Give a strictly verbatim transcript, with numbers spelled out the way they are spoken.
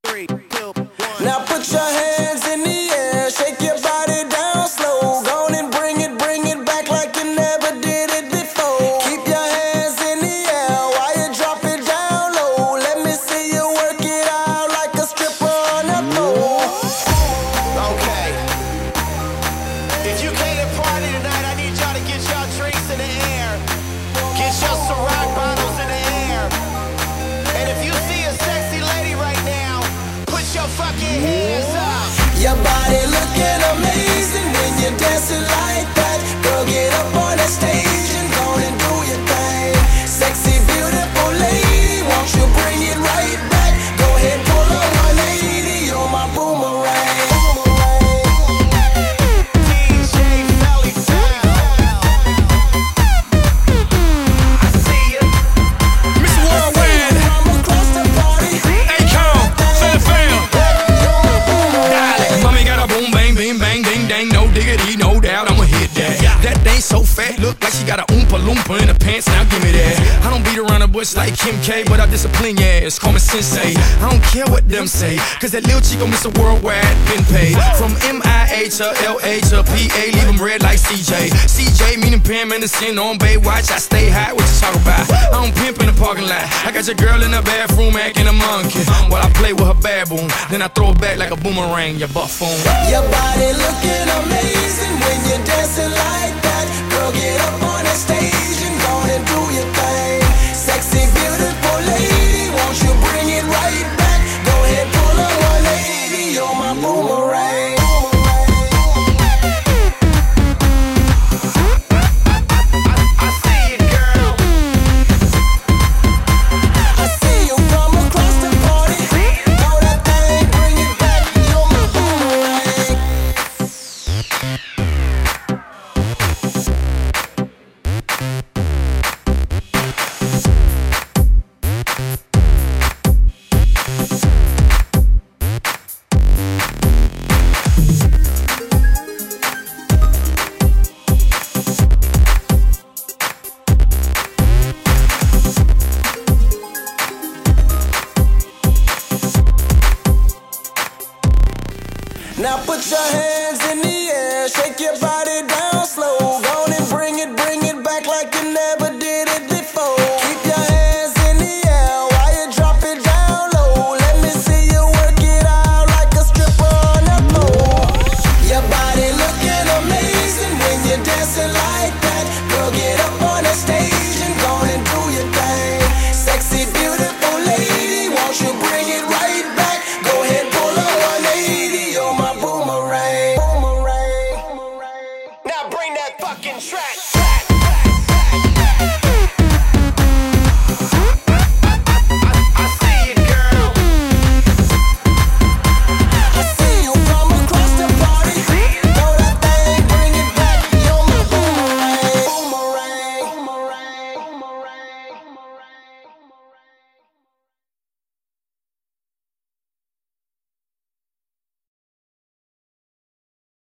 three, two, one. Now put your hands in the air, shake your body down slow. Go on and bring it, bring it back like you never did it before. Keep your hands in the air while you drop it down low. Let me see you work it out like a stripper on a pole. Okay. If you came to party tonight, I need y'all to get y'all drinks in the air. Get your Ciroc bottles in the air. And if you see a sexy lady right now, put your fucking hands up. Your body looking amazing when you're dancing like that. Girl, get up on the stage and go and do your thing. Sexy, beautiful lady, won't you bring it right back? Go ahead, pull a one eighty, you're my boomerang. D J Felly Town. I see ya. Miss Worldwide, From across the party, Akon, Philly fam. you're my boomerang. Mommy got a boom, bang, bing, bang, ding, dang, no diggity, no doubt, I'ma hit that. That thing so fat, look like she got a oompa loompa in her pants, now give me that. I don't beat around the bush like Kim K, but I discipline your ass, call me sensei. I don't care what them say, cause that little chico Mister Worldwide been paid. From M I A to L A to P A, leave them red like C J. C J meaning Pam Anderson on Baywatch, I stay high, what you talk about? I don't pimp in the parking lot, I got your girl in the bathroom acting a monkey, while I play with her baboon, then I throw it back like a boomerang, you buffoon. Your body looking amazing when you're dancing like that. Girl, get up on the stage and go and do your thing. Sexy, beautiful lady, won't you bring it right back? Go ahead, pull a one eighty, you're my boomerang. I see you, girl. I see you from across the party. Throw that thing, bring it back, you're my boomerang. Now put your hands in the air, shake your body down slow.